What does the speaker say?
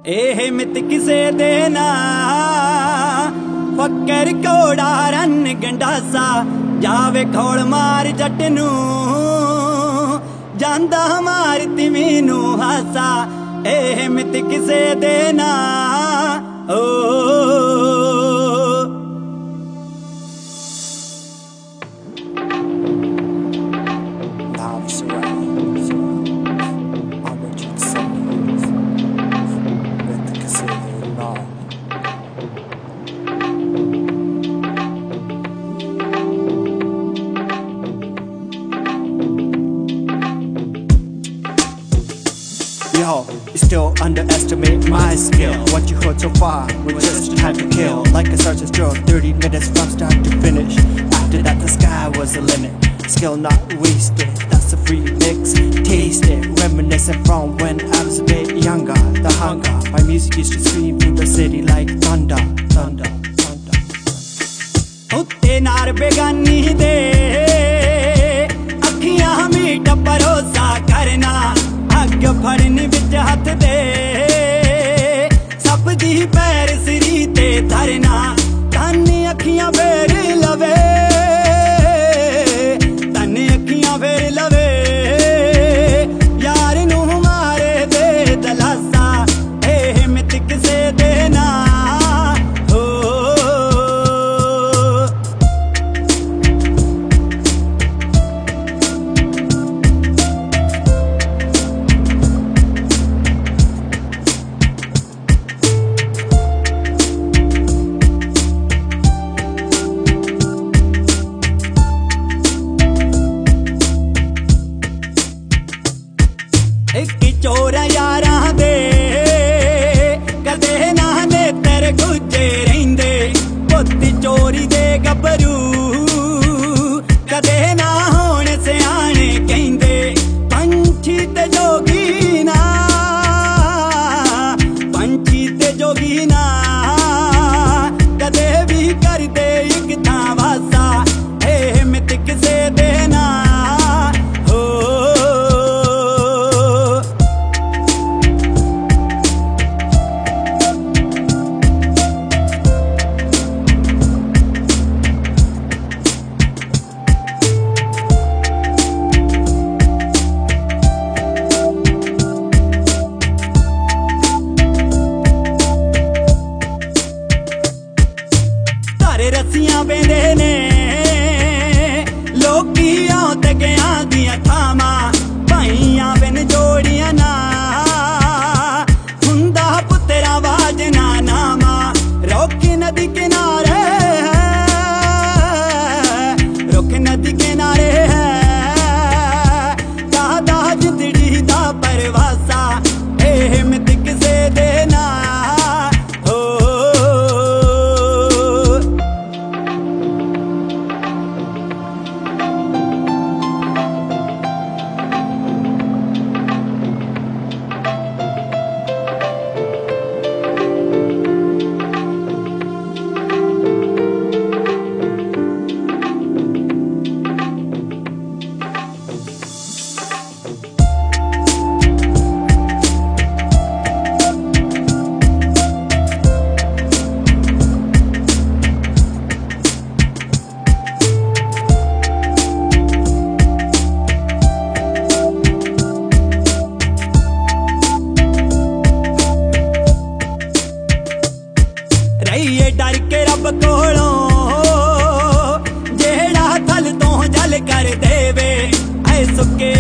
ਇਹ ਮਿੱਤ ਕਿਸੇ ਦੇ ਨਾ ਫੱਕਰ ਘੋੜਾ ਰੰਨ ਗੰਡਾਸਾ ਜਾਵੇ ਖੋਲ ਮਾਰ ਜੱਟ ਨੂੰ ਜਾਂਦਾ ਮਾਰ ਤਿਵੇਂ ਨੂੰ ਹਾਸਾ ਇਹ ਮਿੱਤ ਕਿਸੇ ਦੇ ਨਾ Yo, you still underestimate my skill. What you heard so far was just time to kill. Like a sergeant's drill, 30 minutes from start to finish. After that the sky was the limit. Skill not wasted, that's a free mix. Taste it, reminiscent from when I was a bit younger. The hunger, my music used to scream through the city like thunder, thunder, thunder. Utte nar begani de akhiyan meet parosa karna ਅੱਗ ਫੜਨ ਵਿੱਚ ਹੱਥ ਦੇ ਸਭ ਦੀ ਪੈਰ ਸਿਰੀ ਤੇ ਧਰਨਾ ਤਨ ਅੱਖੀਆਂ ਫੇਰ ਲਵੇ ਤਨ ਅੱਖੀਆਂ ਫੇਰ ਲਵੇ ਯਾਰ ਨੂੰ ਮਾਰੇ ਦੇ ਦਲਾਸਾ ਇਹ ਮਿੱਤ ਕਿਸੇ ਦੇ ਨਾ ਚੋਰਾਂ ਯਾਰਾਂ ਦੇ ਕਦੇ ਨਾ ਨੇਤਰ ਗੁੱਜੇ ਰਹਿੰਦੇ ਪੁੱਤੀ ਚੋਰੀ ਦੇ ਗੱਭਰੂ ਕਦੇ ਨਾ ਹੋਣ ਸਿਆਣੇ ਕਹਿੰਦੇ ਪੰਛੀ ਤੇ ਜੋਗੀ ਨਾ ਪੰਛੀ ਤੇ ਜੋਗੀ ਨਾ ਕਦੇ ਵੀ ਕਰਦੇ ਇੱਕ ਥਾਂ ਵਾਸਾ ਇਹ ਮਿੱਤ ਕਿਸੇ ਦੇ ਨਾ ਰੱਸੀਆਂ ਪੈਂਦੇ ਨੇ ਲੋਕੀ ਆਉਂਦੇ ਗਿਆ ਦੀਆਂ ਥਾਵਾਂ ਭਾਈਆਂ ਬਿਨ ਜੋੜੀਆਂ ਨਾ ਹੁੰਦਾ ਪੁੱਤਰਾ ਆਵਾਜ਼ ਨਾ ਨਾਮਾ ਰੋਕੀ ਨਦੀ ਕਿਨਾਰੇ ਰੁੱਖ ਨਦੀ ਕਿਨਾਰੇ ਹੈ ਦਾਦਾ ਜਿੰਦੜੀ ਦਾ ਪਰਵਾਸਾ ਇਹ ਮਿੱਤ ਕਿਸੇ ਦੇ ਨਾ ਰਹੀਏ ਡਰ ਕੇ ਰੱਬ ਕੋਲੋਂ ਜਿਹੜਾ ਥਲ ਤੋਂ ਜਲ ਕਰ ਦੇਵੇ ਐ ਸੁੱਕੇ